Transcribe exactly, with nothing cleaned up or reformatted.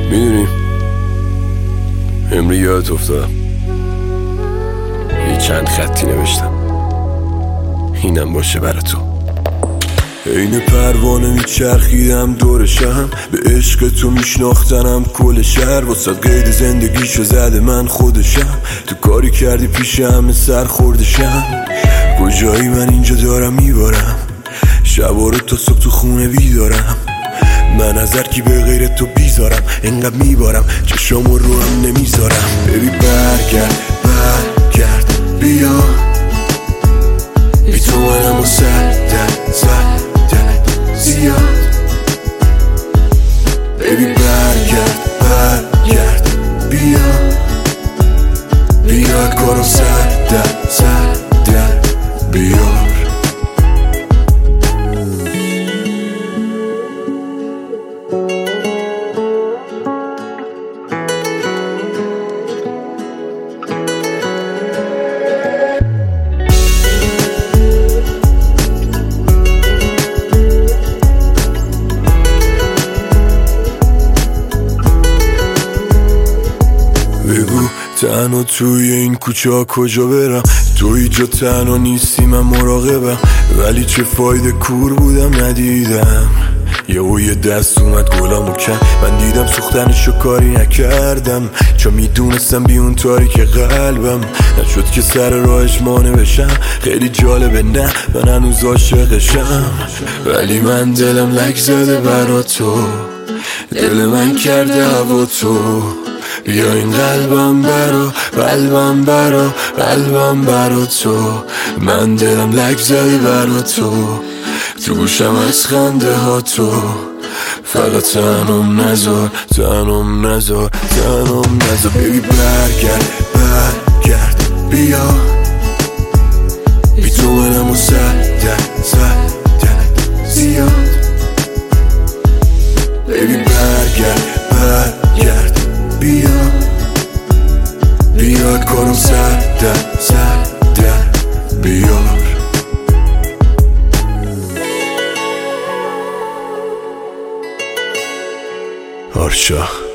میدونی امری یادت افتادم یه چند خطی نوشتم اینم باشه برا تو. این پروانه میچرخیدم دورشم، به عشق تو میشناختنم کل شهر، واسه قید زندگیشو زده من خودشم، تو کاری کردی پیش همه سر خوردشم. کجایی من اینجا دارم میبارم، شبا رو تا صبح تو خونه بیدارم، من از هر کی به غیر تو بیزارم، انقدر میبارم چشامو رو هم نمیذارم. ببی برگرد برگرد بیا، بی تو منم و سردت سردت زیاد. ببی برگرد برگرد بیا، بیا کارو سردت سردت بیار. بگو تنها توی این کوچه ها کجا برم، تو اینجا تنها نیستی من مراقبم، ولی چه فایده کور بودم ندیدم. یهو یه دست اومد گلامو کن، من دیدم سوختنشو کاری نکردم، چون میدونستم بی اون تاریک قلبم نشد که سر راهش مانع بشم. خیلی جالبه نه من هنوز عاشقشم، ولی من دلم لک زده برا تو، دل من کرده هوا تو. بیا این قلبم برا قلبم برا قلبم برا تو، من دلم لک زده برا تو، تو گوشم از خنده ها تو، فقط تنم نذار تنم نذار تنم نذار. ببی برگرد برگرد بیا، بی تو منم و سردت سردت زیاد. ببی برگرد برگرد بیا، بیا کارم سردت سردت بیار. آرشا